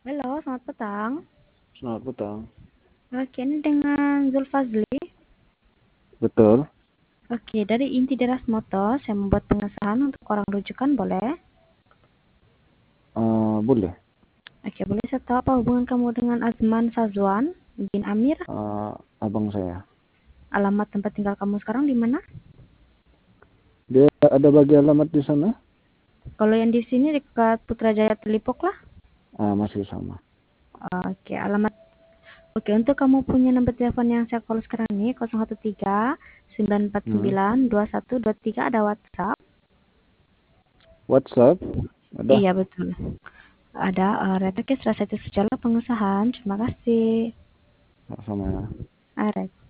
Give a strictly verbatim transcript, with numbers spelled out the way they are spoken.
Halo, selamat petang. Selamat petang. Oke, ini dengan Zulfazli. Betul. Oke, dari Inti Deras Moto, saya membuat pengesahan untuk orang rujukan, boleh? Uh, boleh. Oke, boleh saya tahu apa hubungan kamu dengan Azman Sazwan bin Amir? Uh, abang saya. Alamat tempat tinggal kamu sekarang di mana? Dia ada bagi alamat di sana? Kalau yang di sini dekat Putrajaya Telipok lah. Uh, masih sama. Oke, alamat. Oke, untuk kamu punya nomor telepon yang saya call sekarang ini nol satu tiga sembilan empat Hmm. sembilan dua satu dua tiga, ada WhatsApp? WhatsApp? Ada. Iya, betul. Ada uh, Retake Straseti Sejarah Pengesahan. Terima kasih. Sama. Alright.